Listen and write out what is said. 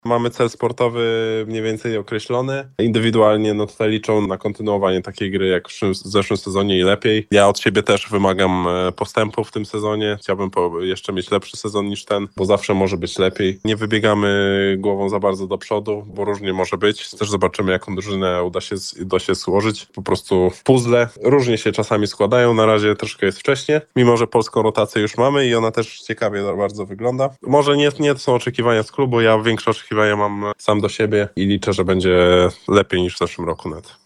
Mamy cel sportowy mniej więcej określony. Indywidualnie tutaj liczą na kontynuowanie takiej gry jak w zeszłym sezonie i lepiej. Ja od siebie też wymagam postępu w tym sezonie. Chciałbym jeszcze mieć lepszy sezon niż ten, bo zawsze może być lepiej. Nie wybiegamy głową za bardzo do przodu, bo różnie może być. Też zobaczymy, jaką drużynę uda się złożyć. Po prostu puzzle różnie się czasami składają. Na razie troszkę jest wcześnie, mimo że polską rotację już mamy i ona też ciekawie bardzo wygląda. Może nie to są oczekiwania z klubu, ja większe oczekiwania mam sam do siebie i liczę, że będzie lepiej niż w zeszłym roku nawet.